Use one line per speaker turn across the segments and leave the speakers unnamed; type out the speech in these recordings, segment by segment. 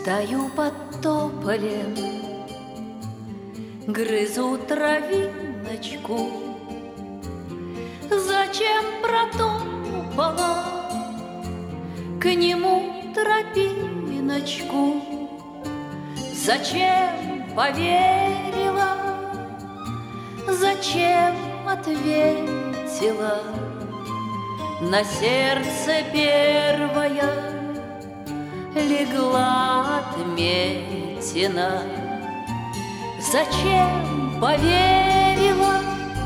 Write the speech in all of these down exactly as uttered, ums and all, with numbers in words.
Стою под тополем, грызу травиночку. Зачем протопала к нему тропиночку? Зачем поверила? Зачем ответила? На сердце первая легла отметина. Зачем поверила?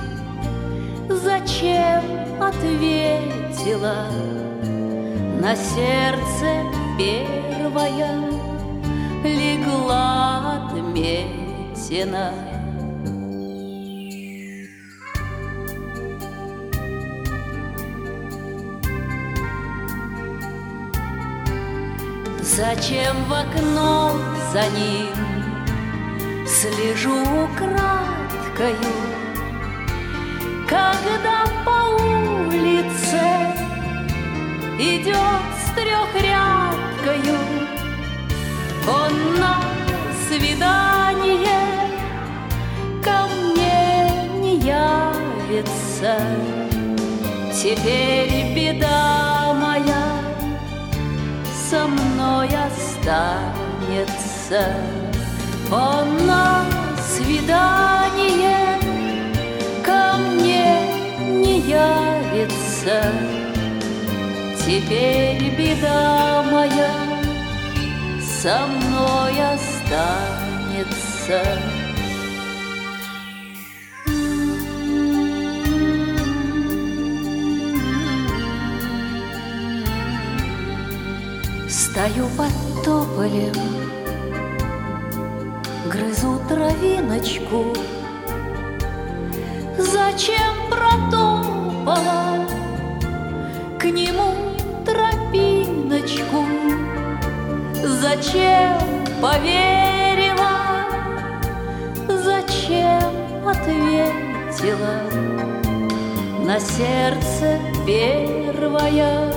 Зачем ответила? На сердце первая легла отметина. Зачем в окно за ним слежу украдкою, когда по улице идет с трехрядкою? Он на свидание ко мне не явится. Теперь беда моя со мной останется. Он на свидание ко мне не явится. Теперь беда моя со мной останется. Стою под тополем, грызу травиночку. Зачем протопала к нему тропиночку? Зачем поверила? Зачем ответила? На сердце первая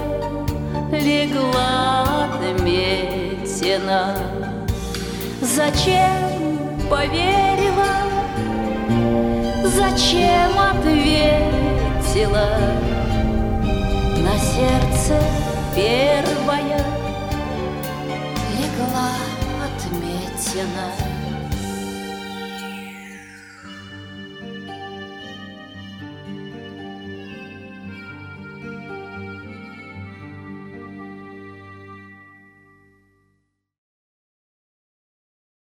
легла отметина. Зачем поверила? Зачем ответила? На сердце первая легла отметина.